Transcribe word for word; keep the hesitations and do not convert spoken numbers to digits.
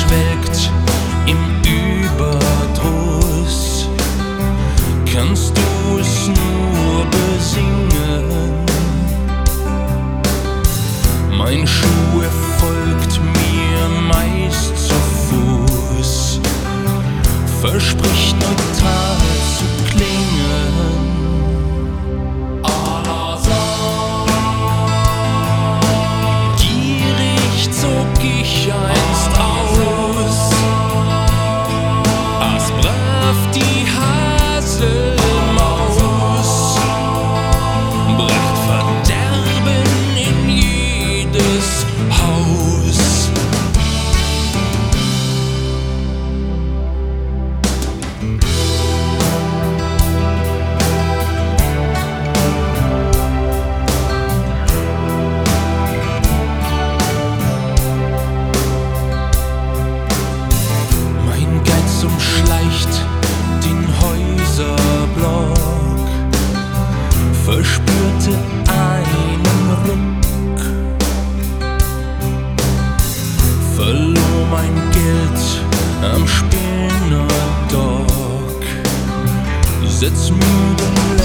schwelgt im Überdruss. Kannst du es nur besingen? Mein Schuh folgt mir meist zu Fuß, verspricht neutral zu klingen. Gierig zog ich einst aus, aß brav die Haselmaus, bracht Verderben in jedes Haus. Umschleicht den Häuserblock, verspürte einen Ruck, verlor mein Geld am Spinnerdock, setz müde